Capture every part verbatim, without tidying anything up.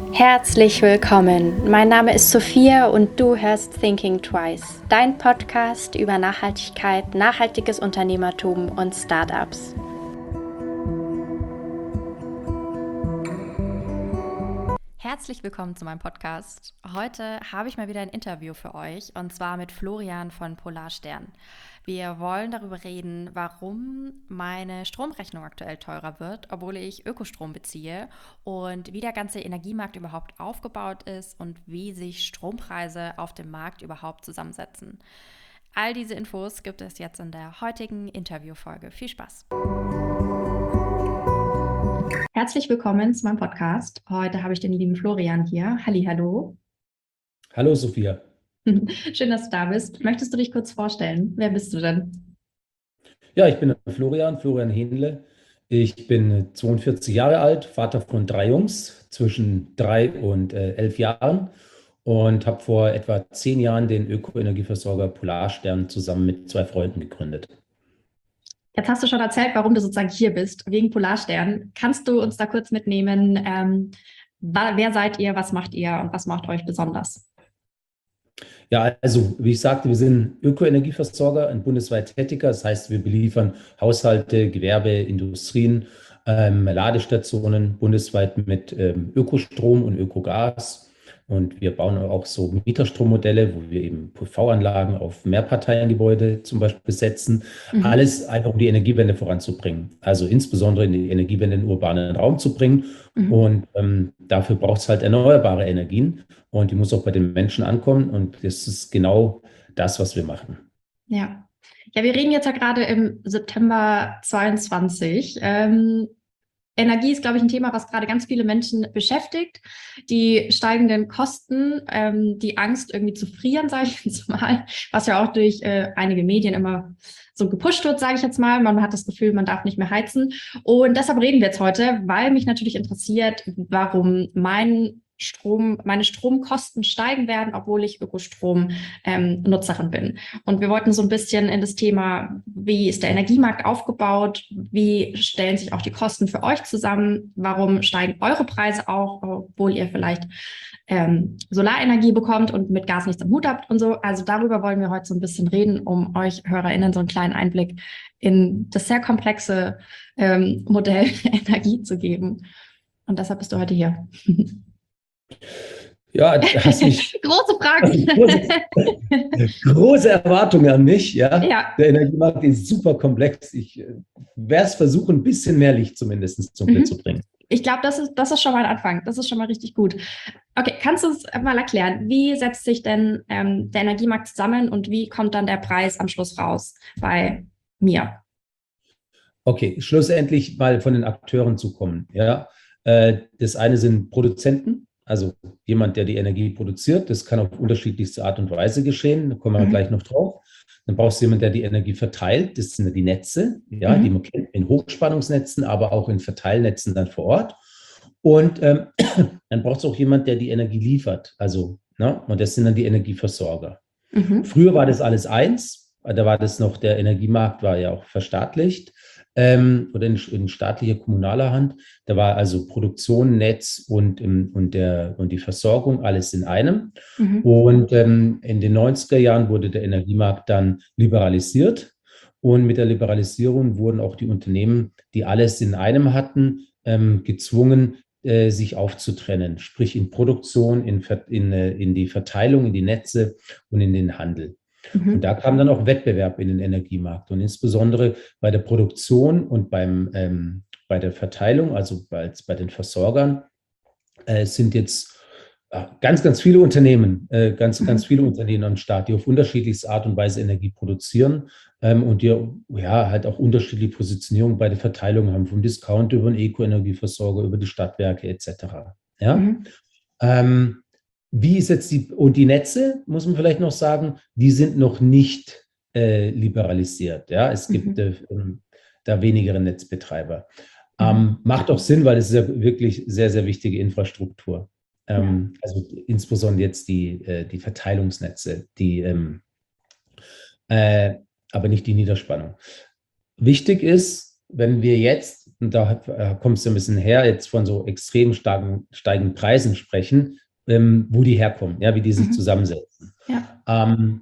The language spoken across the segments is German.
Herzlich willkommen. Mein Name ist Sophia und du hörst Thinking Twice, dein Podcast über Nachhaltigkeit, nachhaltiges Unternehmertum und Startups. Herzlich willkommen zu meinem Podcast. Heute habe ich mal wieder ein Interview für euch und zwar mit Florian von Polarstern. Wir wollen darüber reden, warum meine Stromrechnung aktuell teurer wird, obwohl ich Ökostrom beziehe, und wie der ganze Energiemarkt überhaupt aufgebaut ist und wie sich Strompreise auf dem Markt überhaupt zusammensetzen. All diese Infos gibt es jetzt in der heutigen Interviewfolge. Viel Spaß! Herzlich willkommen zu meinem Podcast. Heute habe ich den lieben Florian hier. Hallihallo. Hallo Sophia. Schön, dass du da bist. Möchtest du dich kurz vorstellen? Wer bist du denn? Ja, ich bin Florian, Florian Hähnle. Ich bin zweiundvierzig Jahre alt, Vater von drei Jungs zwischen drei und äh, elf Jahren und habe vor etwa zehn Jahren den Öko-Energieversorger Polarstern zusammen mit zwei Freunden gegründet. Jetzt hast du schon erzählt, warum du sozusagen hier bist, wegen Polarstern. Kannst du uns da kurz mitnehmen? Ähm, wer seid ihr, was macht ihr und was macht euch besonders? Ja, also wie ich sagte, wir sind Öko-Energieversorger, ein bundesweit tätiger. Das heißt, wir beliefern Haushalte, Gewerbe, Industrien, ähm, Ladestationen bundesweit mit ähm, Ökostrom und Ökogas. Und wir bauen auch so Mieterstrommodelle, wo wir eben P V-Anlagen auf Mehrparteiengebäude zum Beispiel setzen. Mhm. Alles einfach, um die Energiewende voranzubringen. Also insbesondere in die Energiewende in den urbanen Raum zu bringen. Mhm. Und ähm, dafür braucht es halt erneuerbare Energien. Und die muss auch bei den Menschen ankommen. Und das ist genau das, was wir machen. Ja, ja, wir reden jetzt ja gerade im September zweiundzwanzig. Ähm, Energie ist, glaube ich, ein Thema, was gerade ganz viele Menschen beschäftigt. Die steigenden Kosten, ähm, die Angst, irgendwie zu frieren, sage ich jetzt mal, was ja auch durch äh, einige Medien immer so gepusht wird, sage ich jetzt mal. Man hat das Gefühl, man darf nicht mehr heizen. Und deshalb reden wir jetzt heute, weil mich natürlich interessiert, warum mein Strom, meine Stromkosten steigen werden, obwohl ich Ökostrom-Nutzerin ähm, bin. Und wir wollten so ein bisschen in das Thema, wie ist der Energiemarkt aufgebaut, wie stellen sich auch die Kosten für euch zusammen, warum steigen eure Preise auch, obwohl ihr vielleicht ähm, Solarenergie bekommt und mit Gas nichts am Hut habt und so. Also darüber wollen wir heute so ein bisschen reden, um euch HörerInnen so einen kleinen Einblick in das sehr komplexe ähm, Modell Energie zu geben. Und deshalb bist du heute hier. Ja, du hast mich große Fragen. Große, große Erwartungen an mich. Ja? Ja. Der Energiemarkt ist super komplex. Ich äh, werde es versuchen, ein bisschen mehr Licht zumindest zum Bild mhm. zu bringen. Ich glaube, das ist, das ist schon mal ein Anfang. Das ist schon mal richtig gut. Okay, kannst du uns mal erklären, wie setzt sich denn ähm, der Energiemarkt zusammen und wie kommt dann der Preis am Schluss raus bei mir? Okay, schlussendlich mal von den Akteuren zu kommen. Ja? Äh, das eine sind Produzenten. Also jemand, der die Energie produziert, das kann auf unterschiedlichste Art und Weise geschehen, da kommen wir mhm. gleich noch drauf. Dann brauchst du jemanden, der die Energie verteilt, das sind die Netze, ja, mhm. die man kennt in Hochspannungsnetzen, aber auch in Verteilnetzen dann vor Ort. Und ähm, dann braucht es auch jemanden, der die Energie liefert, also, ne, und das sind dann die Energieversorger. Mhm. Früher war das alles eins, da war das noch, der Energiemarkt war ja auch verstaatlicht. Ähm, oder in, in staatlicher, kommunaler Hand. Da war also Produktion, Netz und, und, der, und die Versorgung alles in einem. Mhm. Und ähm, in den neunziger Jahren wurde der Energiemarkt dann liberalisiert. Und mit der Liberalisierung wurden auch die Unternehmen, die alles in einem hatten, ähm, gezwungen, äh, sich aufzutrennen. Sprich in Produktion, in, in, in die Verteilung, in die Netze und in den Handel. Und da kam dann auch Wettbewerb in den Energiemarkt. Und insbesondere bei der Produktion und beim, ähm, bei der Verteilung, also bei, bei den Versorgern, äh, sind jetzt äh, ganz, ganz viele Unternehmen, äh, ganz, mhm. ganz viele Unternehmen am Start, die auf unterschiedlichste Art und Weise Energie produzieren ähm, und die ja, halt auch unterschiedliche Positionierungen bei der Verteilung haben, vom Discount über den Eco-Energieversorger, über die Stadtwerke et cetera. Ja? Mhm. Ähm, Wie ist jetzt die, und die Netze, muss man vielleicht noch sagen, die sind noch nicht äh, liberalisiert. Ja? Es gibt mhm. äh, da weniger Netzbetreiber. Mhm. Ähm, macht auch Sinn, weil es ist ja wirklich sehr, sehr wichtige Infrastruktur. Ähm, ja. Also insbesondere jetzt die, äh, die Verteilungsnetze, die, ähm, äh, aber nicht die Niederspannung. Wichtig ist, wenn wir jetzt und da äh, kommst du ein bisschen her, jetzt von so extrem starken, steigenden Preisen sprechen, ähm, wo die herkommen, ja, wie die sich Mhm. zusammensetzen. Ja. Ähm,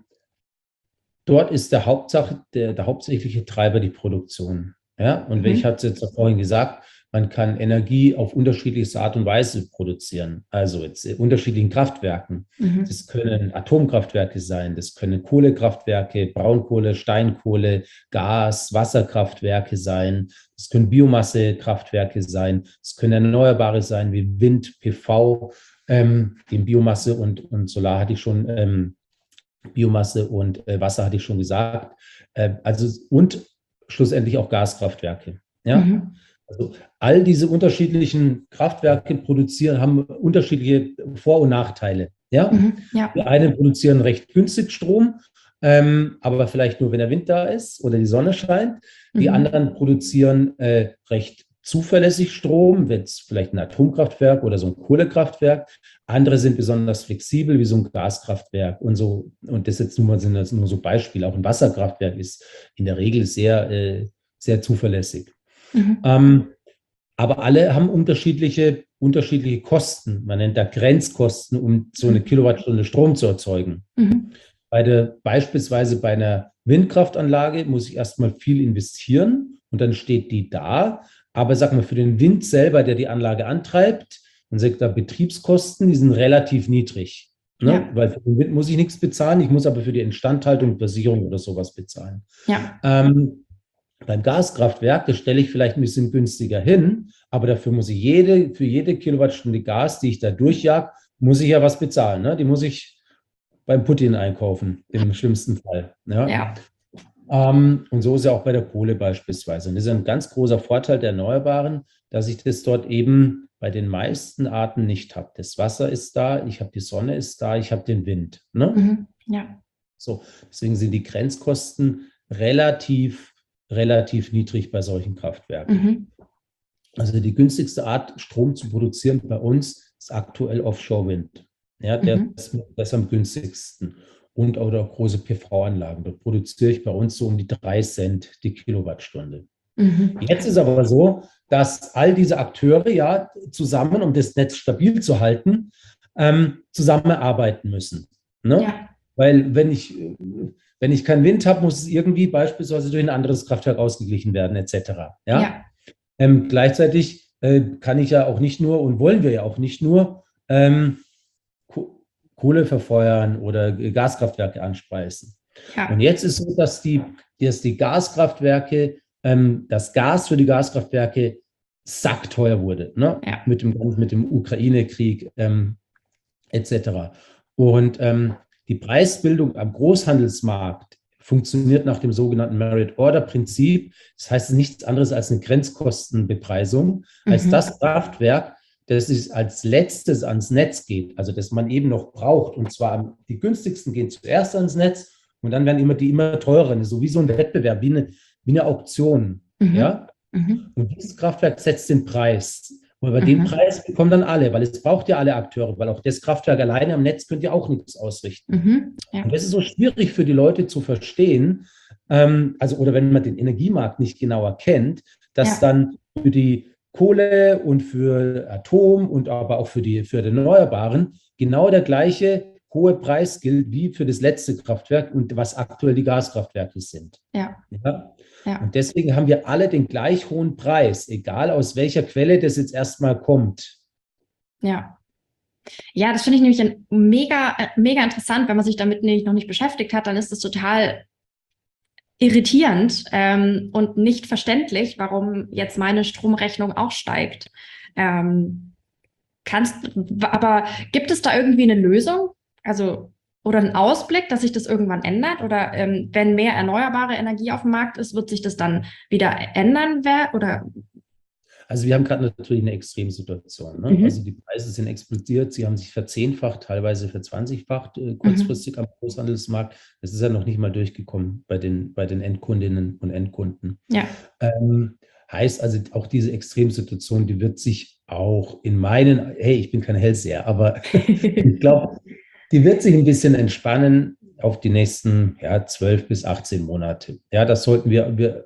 dort ist der, Hauptsache, der, der hauptsächliche Treiber die Produktion. Ja? Und ich Mhm. hatte es jetzt vorhin gesagt, man kann Energie auf unterschiedlichste Art und Weise produzieren. Also jetzt in unterschiedlichen Kraftwerken. Mhm. Das können Atomkraftwerke sein, das können Kohlekraftwerke, Braunkohle, Steinkohle, Gas, Wasserkraftwerke sein, das können Biomassekraftwerke sein, es können Erneuerbare sein wie Wind, P V, ähm, die Biomasse und, und Solar hatte ich schon, ähm, Biomasse und äh, Wasser hatte ich schon gesagt. Äh, also und schlussendlich auch Gaskraftwerke. Ja? Mhm. Also all diese unterschiedlichen Kraftwerke produzieren, haben unterschiedliche Vor- und Nachteile. Ja? Mhm. Ja. Die einen produzieren recht günstig Strom, ähm, aber vielleicht nur, wenn der Wind da ist oder die Sonne scheint. Die Mhm. anderen produzieren äh, recht zuverlässig Strom, wenn es vielleicht ein Atomkraftwerk oder so ein Kohlekraftwerk. Andere sind besonders flexibel, wie so ein Gaskraftwerk und so. Und das jetzt nur, sind das nur so Beispiele. Auch ein Wasserkraftwerk ist in der Regel sehr, äh, sehr zuverlässig. Mhm. Ähm, aber alle haben unterschiedliche, unterschiedliche Kosten. Man nennt da Grenzkosten, um so eine Kilowattstunde Strom zu erzeugen. Mhm. Bei der, beispielsweise bei einer Windkraftanlage muss ich erstmal viel investieren und dann steht die da. Aber sag mal, für den Wind selber, der die Anlage antreibt, man sagt da Betriebskosten, die sind relativ niedrig. Ne? Ja. Weil für den Wind muss ich nichts bezahlen, ich muss aber für die Instandhaltung, Versicherung oder sowas bezahlen. Ja. Ähm, beim Gaskraftwerk, das stelle ich vielleicht ein bisschen günstiger hin, aber dafür muss ich jede, für jede Kilowattstunde Gas, die ich da durchjag, muss ich ja was bezahlen. Ne? Die muss ich beim Putin einkaufen, im schlimmsten Fall. Ja? Ja. Ähm, und so ist ja auch bei der Kohle beispielsweise. Und das ist ein ganz großer Vorteil der Erneuerbaren, dass ich das dort eben bei den meisten Arten nicht habe. Das Wasser ist da, ich habe die Sonne ist da, ich habe den Wind. Ne? Mhm. Ja. So, deswegen sind die Grenzkosten relativ, relativ niedrig bei solchen Kraftwerken. Mhm. Also die günstigste Art, Strom zu produzieren bei uns, ist aktuell Offshore-Wind. Ja, der Mhm. ist, der ist am günstigsten. Und oder große P V-Anlagen. Da produziere ich bei uns so um die drei Cent die Kilowattstunde. Mhm. Jetzt ist aber so, dass all diese Akteure ja zusammen, um das Netz stabil zu halten, ähm, zusammenarbeiten müssen. Ne? Ja. Weil wenn ich, wenn ich keinen Wind habe, muss es irgendwie beispielsweise durch ein anderes Kraftwerk ausgeglichen werden, et cetera. Ja? Ja. Ähm, gleichzeitig äh, kann ich ja auch nicht nur und wollen wir ja auch nicht nur ähm, Ko Kohle verfeuern oder Gaskraftwerke anspeisen. Ja. Und jetzt ist es so, dass die, dass die Gaskraftwerke, ähm, das Gas für die Gaskraftwerke sackteuer wurde, ne? Ja. Mit dem, mit dem Ukraine-Krieg ähm, et cetera. Und ähm, die Preisbildung am Großhandelsmarkt funktioniert nach dem sogenannten Merit-Order-Prinzip. Das heißt, es ist nichts anderes als eine Grenzkostenbepreisung. Mhm. Heißt, das Kraftwerk, das ist als letztes ans Netz geht, also das man eben noch braucht, und zwar die günstigsten gehen zuerst ans Netz und dann werden immer die immer teureren, so wie so ein Wettbewerb, wie eine, wie eine Auktion. Mhm. Ja? Mhm. Und dieses Kraftwerk setzt den Preis. Und bei Mhm. dem Preis bekommen dann alle, weil es braucht ja alle Akteure, weil auch das Kraftwerk alleine am Netz könnte ja auch nichts ausrichten. Mhm. Ja. Und das ist so schwierig für die Leute zu verstehen, ähm, also oder wenn man den Energiemarkt nicht genauer kennt, dass Ja. dann für die Kohle und für Atom und aber auch für die, für die Erneuerbaren genau der gleiche hohe Preis gilt wie für das letzte Kraftwerk und was aktuell die Gaskraftwerke sind. Ja. Ja? Ja. Und deswegen haben wir alle den gleich hohen Preis, egal aus welcher Quelle das jetzt erstmal kommt. Ja. Ja, das finde ich nämlich ein mega, mega interessant, wenn man sich damit nämlich noch nicht beschäftigt hat, dann ist es total irritierend ähm, und nicht verständlich, warum jetzt meine Stromrechnung auch steigt. Ähm, kannst, aber gibt es da irgendwie eine Lösung? Also, oder einen Ausblick, dass sich das irgendwann ändert? Oder ähm, wenn mehr erneuerbare Energie auf dem Markt ist, wird sich das dann wieder ändern? Wer, oder? Also wir haben gerade natürlich eine Extremsituation. Ne? Mhm. Also die Preise sind explodiert, sie haben sich verzehnfacht, teilweise verzwanzigfacht äh, kurzfristig mhm. am Großhandelsmarkt. Das ist ja noch nicht mal durchgekommen bei den, bei den Endkundinnen und Endkunden. Ja. Ähm, heißt also, auch diese Extremsituation, die wird sich auch in meinen, hey, ich bin kein Hellseher, aber ich glaube, die wird sich ein bisschen entspannen auf die nächsten ja, zwölf bis achtzehn Monate. Ja, das sollten wir, wir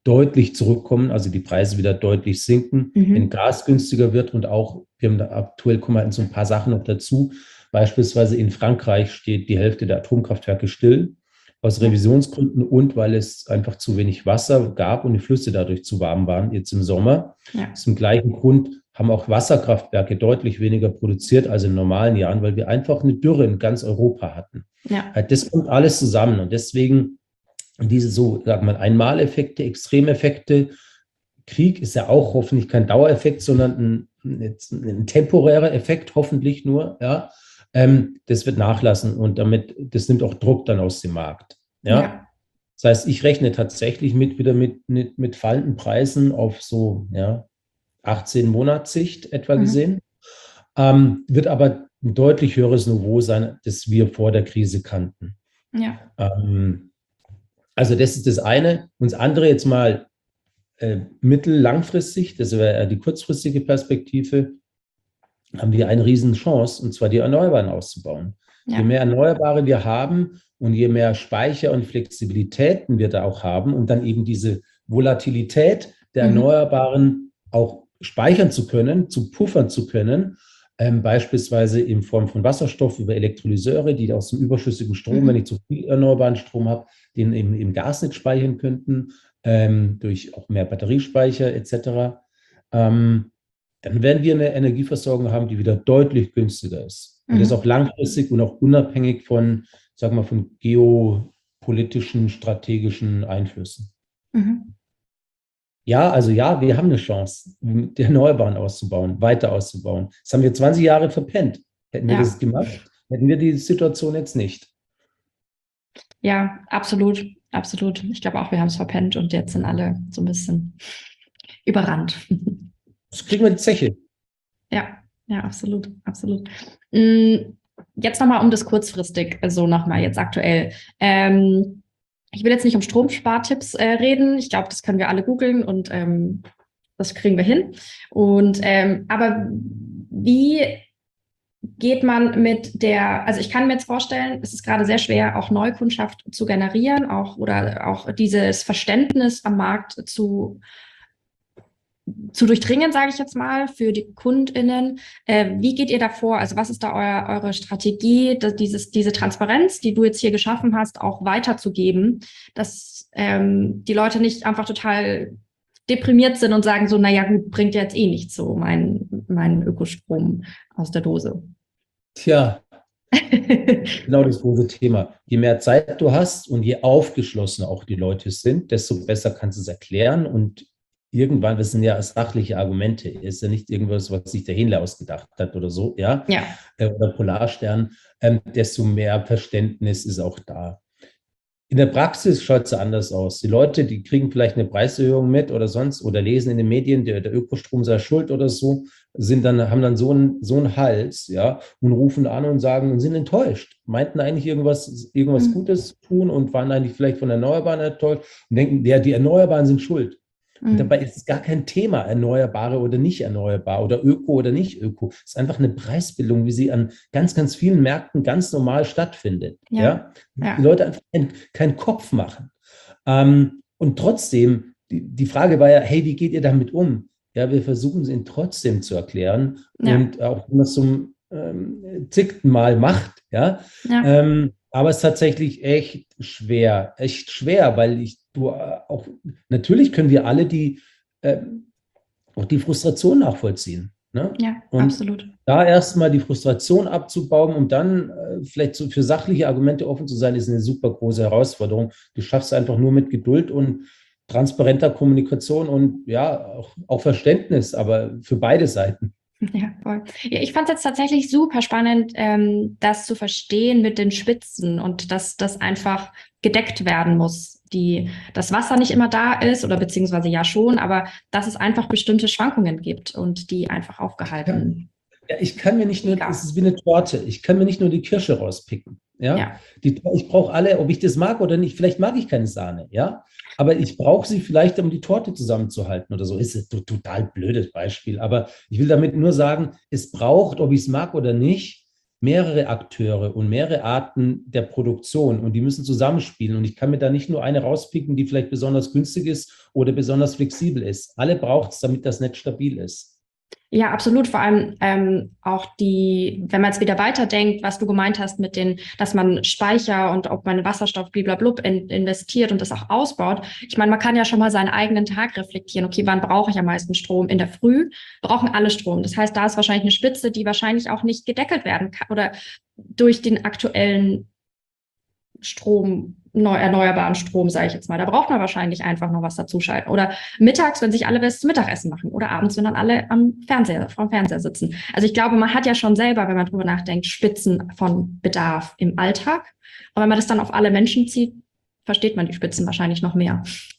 deutlich zurückkommen, also die Preise wieder deutlich sinken, Mhm. wenn Gas günstiger wird und auch, wir haben da aktuell, kommen halt so ein paar Sachen noch dazu. Beispielsweise in Frankreich steht die Hälfte der Atomkraftwerke still, aus Revisionsgründen und weil es einfach zu wenig Wasser gab und die Flüsse dadurch zu warm waren, jetzt im Sommer. Ja. Aus dem gleichen Grund haben auch Wasserkraftwerke deutlich weniger produziert als in normalen Jahren, weil wir einfach eine Dürre in ganz Europa hatten. Ja. Das kommt alles zusammen und deswegen diese so, sagen wir mal, Einmaleffekte, Extremeffekte. Krieg ist ja auch hoffentlich kein Dauereffekt, sondern ein, jetzt ein temporärer Effekt, hoffentlich nur, ja. Ähm, das wird nachlassen und damit, das nimmt auch Druck dann aus dem Markt. Ja. Ja. Das heißt, ich rechne tatsächlich mit, wieder mit, mit, mit fallenden Preisen auf so, ja, achtzehn Monatssicht etwa Mhm. gesehen. Ähm, wird aber ein deutlich höheres Niveau sein, das wir vor der Krise kannten. Ja. Ähm, also das ist das eine. Und das andere jetzt mal äh, mittel-langfristig, das wäre die kurzfristige Perspektive, haben wir eine Riesenchance, und zwar die Erneuerbaren auszubauen. Ja. Je mehr Erneuerbare wir haben und je mehr Speicher und Flexibilitäten wir da auch haben und dann eben diese Volatilität der Mhm. Erneuerbaren auch speichern zu können, zu puffern zu können, ähm, beispielsweise in Form von Wasserstoff über Elektrolyseure, die aus dem überschüssigen Strom, Mhm. wenn ich zu viel erneuerbaren Strom habe, den im, im Gasnetz speichern könnten, ähm, durch auch mehr Batteriespeicher et cetera. Ähm, dann werden wir eine Energieversorgung haben, die wieder deutlich günstiger ist. Und das Mhm. auch langfristig und auch unabhängig von, sagen wir, von geopolitischen, strategischen Einflüssen. Mhm. Ja, also ja, wir haben eine Chance, die Erneuerbaren auszubauen, weiter auszubauen. Das haben wir zwanzig Jahre verpennt. Hätten wir Ja. das gemacht, hätten wir die Situation jetzt nicht. Ja, absolut, absolut. Ich glaube auch, wir haben es verpennt und jetzt sind alle so ein bisschen überrannt. Das kriegen wir die Zeche. Ja, ja, absolut, absolut. Mm, Jetzt nochmal um das kurzfristig, also nochmal jetzt aktuell. Ähm, ich will jetzt nicht um Stromspartipps äh, reden. Ich glaube, das können wir alle googeln und ähm, das kriegen wir hin. Und ähm, aber wie geht man mit der, also ich kann mir jetzt vorstellen, es ist gerade sehr schwer, auch Neukundschaft zu generieren, auch oder auch dieses Verständnis am Markt zu zu durchdringen, sage ich jetzt mal, für die KundInnen. Äh, wie geht ihr da vor? Also was ist da euer, eure Strategie, dass dieses, diese Transparenz, die du jetzt hier geschaffen hast, auch weiterzugeben, dass ähm, die Leute nicht einfach total deprimiert sind und sagen so, naja gut, bringt ja jetzt eh nichts so, mein, mein Ökostrom aus der Dose. Tja, genau das große Thema. Je mehr Zeit du hast und je aufgeschlossener auch die Leute sind, desto besser kannst du es erklären. Und irgendwann, das sind ja sachliche Argumente, ist ja nicht irgendwas, was sich der Händler ausgedacht hat oder so, ja, Ja. oder Polarstern, ähm, desto mehr Verständnis ist auch da. In der Praxis schaut es anders aus. Die Leute, die kriegen vielleicht eine Preiserhöhung mit oder sonst oder lesen in den Medien, der, der Ökostrom sei schuld oder so, sind dann, haben dann so einen, so einen Hals, ja, und rufen an und sagen und sind enttäuscht. Meinten eigentlich irgendwas, irgendwas Mhm. Gutes tun und waren eigentlich vielleicht von Erneuerbaren enttäuscht und denken, ja, die Erneuerbaren sind schuld. Und dabei ist es gar kein Thema, Erneuerbare oder nicht erneuerbar oder Öko oder nicht Öko. Es ist einfach eine Preisbildung, wie sie an ganz, ganz vielen Märkten ganz normal stattfindet. Ja. Ja? Ja. Die Leute einfach keinen kein Kopf machen. Ähm, und trotzdem, die, die Frage war ja, hey, wie geht ihr damit um? Ja, wir versuchen es ihnen trotzdem zu erklären Ja. und auch wenn man es zum ähm, zickten Mal macht, ja. Ja. Ähm, aber es ist tatsächlich echt schwer, echt schwer, weil ich du auch, natürlich können wir alle die, äh, auch die Frustration nachvollziehen. Ne? Ja, und absolut. Da erstmal die Frustration abzubauen und dann äh, vielleicht so für sachliche Argumente offen zu sein, ist eine super große Herausforderung. Du schaffst einfach nur mit Geduld und transparenter Kommunikation und ja, auch, auch Verständnis, aber für beide Seiten. Ja, voll. Ja, ich fand es jetzt tatsächlich super spannend, ähm, das zu verstehen mit den Spitzen und dass das einfach gedeckt werden muss. Die, das Wasser nicht immer da ist oder beziehungsweise ja schon, aber dass es einfach bestimmte Schwankungen gibt und die einfach aufgehalten. Ja, ich kann mir nicht nur, Egal. es ist wie eine Torte, ich kann mir nicht nur die Kirsche rauspicken. Ja, Ja. Die, ich brauche alle, ob ich das mag oder nicht. Vielleicht mag ich keine Sahne, ja, aber ich brauche sie vielleicht, um die Torte zusammenzuhalten oder so. Ist ein total blödes Beispiel, aber ich will damit nur sagen, es braucht, ob ich es mag oder nicht, mehrere Akteure und mehrere Arten der Produktion und die müssen zusammenspielen. Und ich kann mir da nicht nur eine rauspicken, die vielleicht besonders günstig ist oder besonders flexibel ist. Alle braucht es, damit das Netz stabil ist. Ja, absolut. Vor allem ähm, auch die, wenn man jetzt wieder weiterdenkt, was du gemeint hast mit den, dass man Speicher und ob man Wasserstoff bliblablub in, investiert und das auch ausbaut. Ich meine, man kann ja schon mal seinen eigenen Tag reflektieren. Okay, wann brauche ich am meisten Strom? In der Früh brauchen alle Strom. Das heißt, da ist wahrscheinlich eine Spitze, die wahrscheinlich auch nicht gedeckelt werden kann oder durch den aktuellen Strom, neu, erneuerbaren Strom, sage ich jetzt mal. Da braucht man wahrscheinlich einfach noch was dazuschalten. Oder mittags, wenn sich alle was zum Mittagessen machen. Oder abends, wenn dann alle am Fernseher, vor dem Fernseher sitzen. Also ich glaube, man hat ja schon selber, wenn man drüber nachdenkt, Spitzen von Bedarf im Alltag. Und wenn man das dann auf alle Menschen zieht, versteht man die Spitzen wahrscheinlich noch mehr.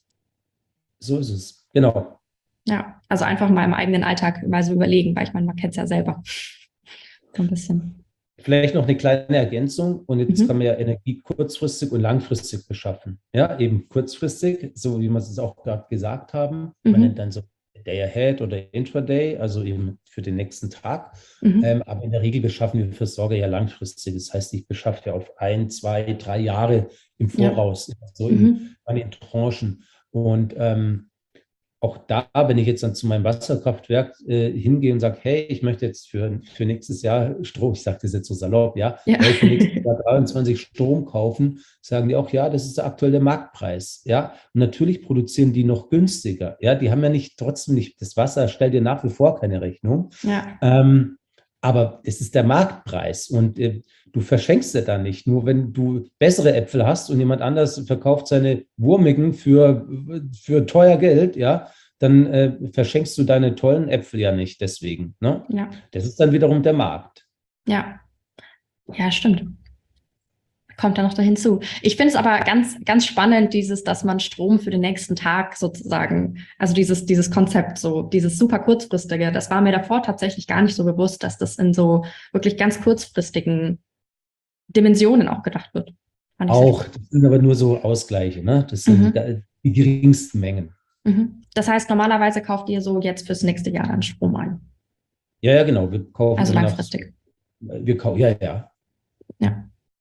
So ist es, genau. Ja, also einfach mal im eigenen Alltag mal so überlegen, weil ich meine, man kennt es ja selber. So ein bisschen. Vielleicht noch eine kleine Ergänzung und jetzt Mhm. kann man ja Energie kurzfristig und langfristig beschaffen. Ja, eben kurzfristig, so wie wir es auch gerade gesagt haben. Mhm. Man nennt dann so Day Ahead oder Intraday, also eben für den nächsten Tag. Mhm. Ähm, aber in der Regel beschaffen wir für Sorge ja langfristig. Das heißt, ich beschaffe ja auf ein, zwei, drei Jahre im Voraus, ja. so in, Mhm. in Tranchen. Und ähm, auch da, wenn ich jetzt dann zu meinem Wasserkraftwerk äh, hingehe und sage, hey, ich möchte jetzt für, für nächstes Jahr Strom, ich sage das jetzt so salopp, ja, Ja. hey, für nächstes Jahr dreiundzwanzig Strom kaufen, sagen die auch, ja, das ist der aktuelle Marktpreis, ja. Und natürlich produzieren die noch günstiger, ja, die haben ja nicht, trotzdem nicht, das Wasser stellt dir nach wie vor keine Rechnung. Ja. Ähm, aber es ist der Marktpreis und äh, du verschenkst ja dann nicht. Nur wenn du bessere Äpfel hast und jemand anders verkauft seine wurmigen für, für teuer Geld, ja, dann äh, verschenkst du deine tollen Äpfel ja nicht deswegen. Ne? Ja. Das ist dann wiederum der Markt. Ja. Ja, stimmt. Kommt da noch da hinzu. Ich finde es aber ganz, ganz spannend, dieses, dass man Strom für den nächsten Tag sozusagen, also dieses, dieses Konzept, so dieses super kurzfristige, das war mir davor tatsächlich gar nicht so bewusst, dass das in so wirklich ganz kurzfristigen Dimensionen auch gedacht wird. Fand ich sehr Auch, das sind aber nur so Ausgleiche, ne? Das sind Mhm. da die geringsten Mengen. Mhm. Das heißt, normalerweise kauft ihr so jetzt fürs nächste Jahr dann Strom ein. Ja, ja, genau. Wir kaufen Also nach- langfristig. Wir kaufen, ja, ja. Ja.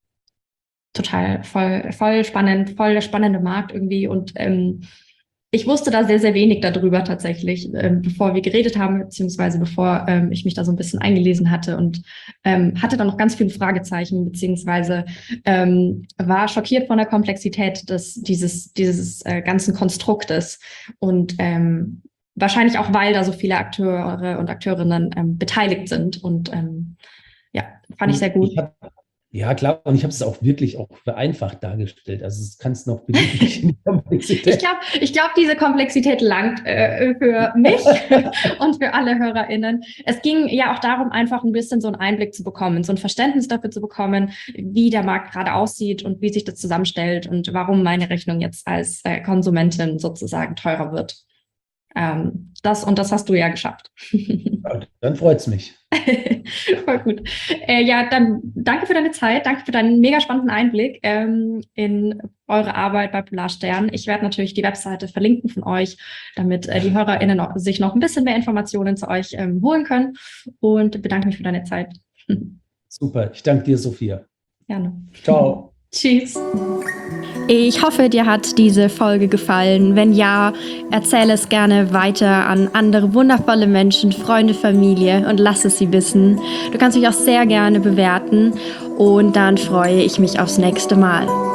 Total, voll, voll spannend, voll der spannende Markt irgendwie. Und ähm, ich wusste da sehr, sehr wenig darüber tatsächlich, ähm, bevor wir geredet haben, beziehungsweise bevor ähm, ich mich da so ein bisschen eingelesen hatte und ähm, hatte da noch ganz viele Fragezeichen, beziehungsweise ähm, war schockiert von der Komplexität des, dieses, dieses äh, ganzen Konstruktes. Und ähm, wahrscheinlich auch, weil da so viele Akteure und Akteurinnen ähm, beteiligt sind. Und ähm, ja, fand ich sehr gut. Ich hab, ja, klar, und ich habe es auch wirklich auch vereinfacht dargestellt. Also es kann es noch beliebig in die Komplexität. Ich glaube, ich glaub, diese Komplexität langt äh, für mich und für alle HörerInnen. Es ging ja auch darum, einfach ein bisschen so einen Einblick zu bekommen, so ein Verständnis dafür zu bekommen, wie der Markt gerade aussieht und wie sich das zusammenstellt und warum meine Rechnung jetzt als äh, Konsumentin sozusagen teurer wird. Ähm, das und das hast du ja geschafft. Ja, dann freut es mich. Voll gut. Äh, ja, dann danke für deine Zeit, danke für deinen mega spannenden Einblick ähm, in eure Arbeit bei Polarstern. Ich werde natürlich die Webseite verlinken von euch, damit äh, die HörerInnen noch, sich noch ein bisschen mehr Informationen zu euch ähm, holen können und bedanke mich für deine Zeit. Super, ich danke dir, Sophia. Gerne. Ciao. Tschüss. Ich hoffe, dir hat diese Folge gefallen. Wenn ja, erzähle es gerne weiter an andere wundervolle Menschen, Freunde, Familie und lass es sie wissen. Du kannst mich auch sehr gerne bewerten und dann freue ich mich aufs nächste Mal.